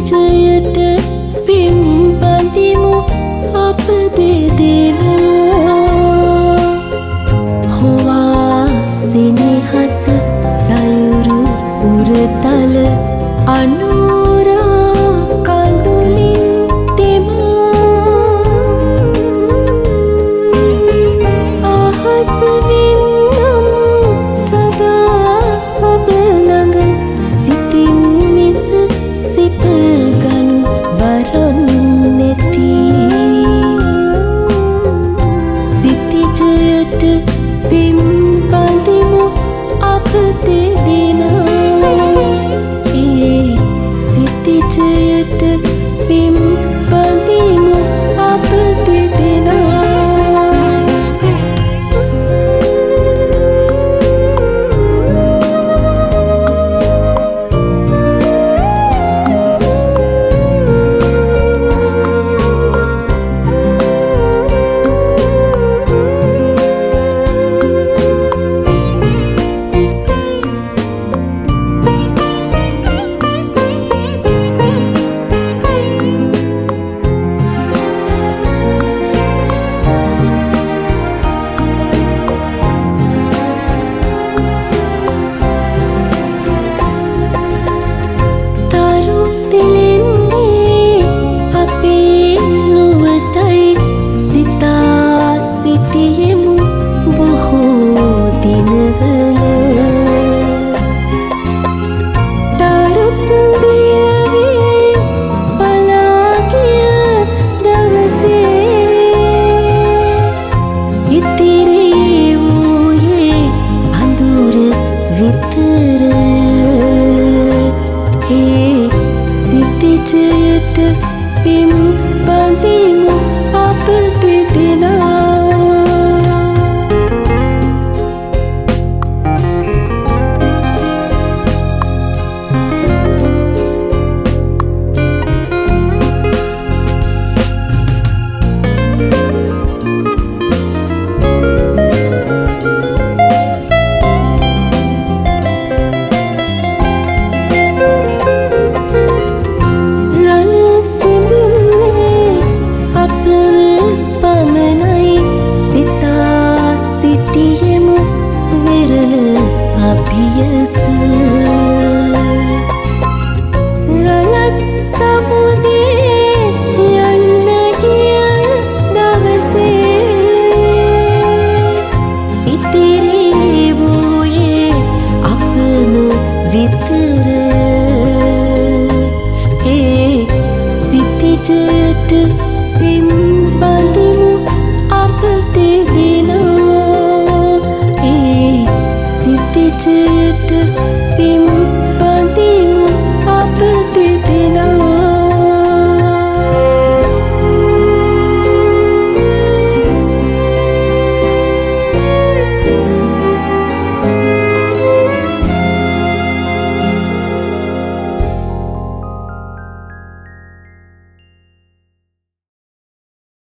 සිතිජයට පිම් බඳිමු අප දෙදෙනා හොවා සෙනෙහස සයුරු උරතල අනුරා කඳුලින් තෙමා අහස වෙන්නම් සදා ඔබ ළඟ සිතින් මිස සිප ගනු වරම් නැති සිතිජයට පිම් බඳිමු අප දෙදෙනා සිතිජයට පිම් බඳිමු අප දෙදෙනා සිතිජයට පිම් බඳිමු අප දෙදෙනා අභියස රළත් සමුදේ යන්න ගිය දවසේ ඉතිරි වූයේ අපම විතර සිතිජයට පිම්